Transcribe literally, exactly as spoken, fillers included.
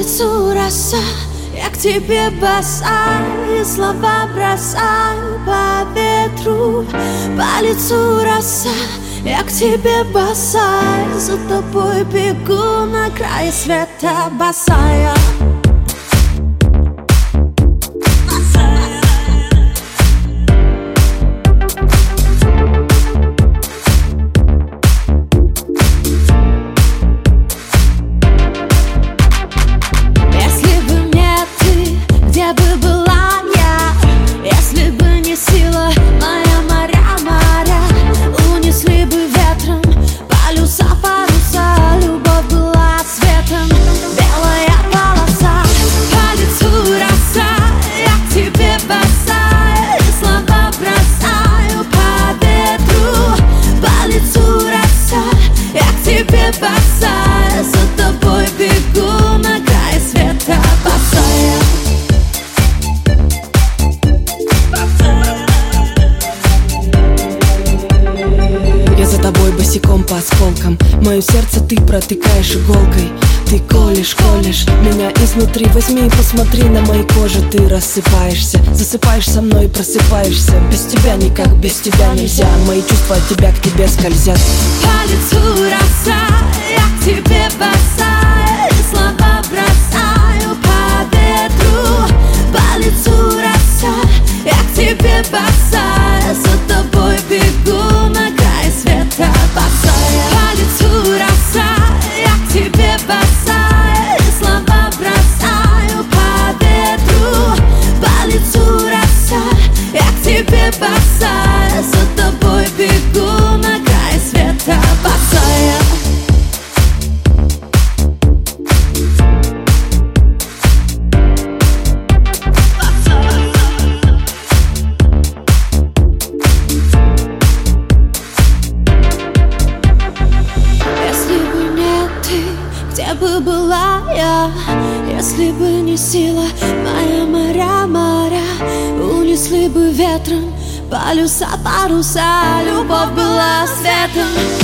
лицу роса, я к тебе босая, и слова бросаю по ветру. По лицу роса, я к тебе босая, за тобой бегу на край света босая. Босая, за тобой бегу на край света босая. Я за тобой босиком по осколкам, мое сердце ты протыкаешь иголкой. Ты колешь, колешь меня изнутри. Возьми и посмотри на моей коже. Ты рассыпаешься, засыпаешь со мной и просыпаешься. Без тебя никак, без тебя нельзя. Мои чувства от тебя к тебе скользят. По лицу роса, я к тебе босая, и слова бросаю по ветру. По лицу роса, я к тебе босая, за тобой бегу на край света босая. По лицу роса, я к тебе босая, и слова бросаю по ветру. По лицу роса, я к тебе босая, за тобой бегу на край света босая. Где бы была я, если бы не сила моя, моря, моря унесли бы ветром полюса, паруса, любовь была светом.